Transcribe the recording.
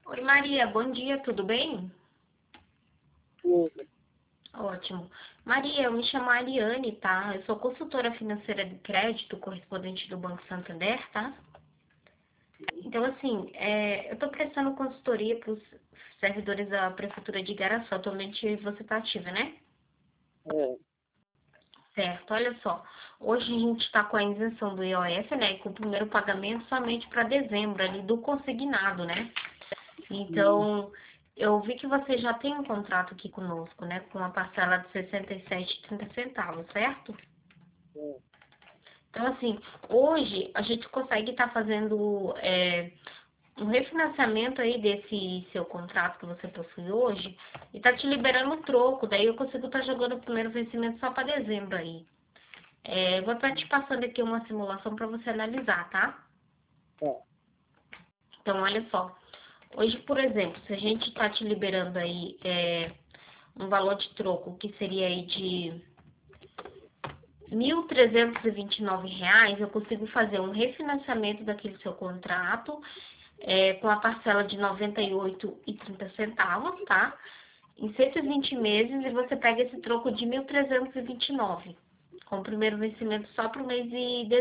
Oi, Maria, bom dia, tudo bem? Tudo. Ótimo. Maria, eu me chamo Ariane, tá? Eu sou consultora financeira de crédito, correspondente do Banco Santander, tá? Então, assim, eu estou prestando consultoria para os servidores da Prefeitura de Igaraçu. Atualmente você está ativa, né? É, Certo, olha só. Hoje a gente está com a isenção do IOF, né? E com o primeiro pagamento somente para dezembro, ali do consignado, né? hum, Então, eu vi que você já tem um contrato aqui conosco, né? Com uma parcela de 67,30 centavos, certo? é, Então, assim, hoje a gente consegue estar fazendo um refinanciamento aí desse seu contrato que você possui hoje e tá te liberando o troco. Daí eu consigo estar jogando o primeiro vencimento só para dezembro aí. Vou estar te passando aqui uma simulação para você analisar, tá? tá. Então, olha só. Hoje, por exemplo, se a gente está te liberando aí um valor de troco que seria aí de R$ 1.329, eu consigo fazer um refinanciamento daquele seu contrato com a parcela de 98,30 centavos, tá? Em 120 meses e você pega esse troco de 1.329 com o primeiro vencimento só para o mês de